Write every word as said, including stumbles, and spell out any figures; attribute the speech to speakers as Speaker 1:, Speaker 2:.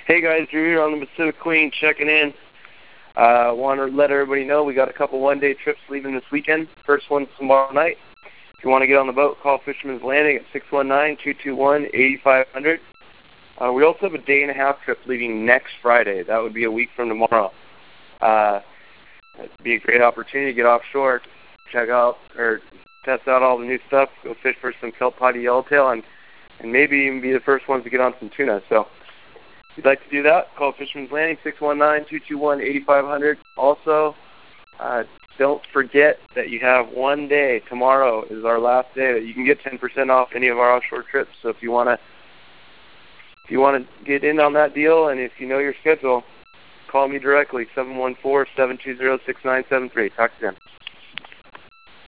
Speaker 1: Hey guys, Drew here on the Pacific Queen checking in. I uh, want to let everybody know we got a couple one-day trips leaving this weekend. First one's tomorrow night. If you want to get on the boat, call Fisherman's Landing at six one nine, two two one, eight five zero zero. Uh, we also have a day-and-a-half trip leaving next Friday. That would be a week from tomorrow. Uh, it'd be a great opportunity to get offshore, check out or test out all the new stuff, go fish for some kelp potty yellowtail, and, and maybe even be the first ones to get on some tuna. So if you'd like to do that, call Fisherman's Landing, six one nine, two two one, eight five zero zero. Also, uh, don't forget that you have one day. Tomorrow is our last day that you can get ten percent off any of our offshore trips. So if you want to if you want to get in on that deal, and if you know your schedule, call me directly, seven one four, seven two zero, six nine seven three. Talk to you then.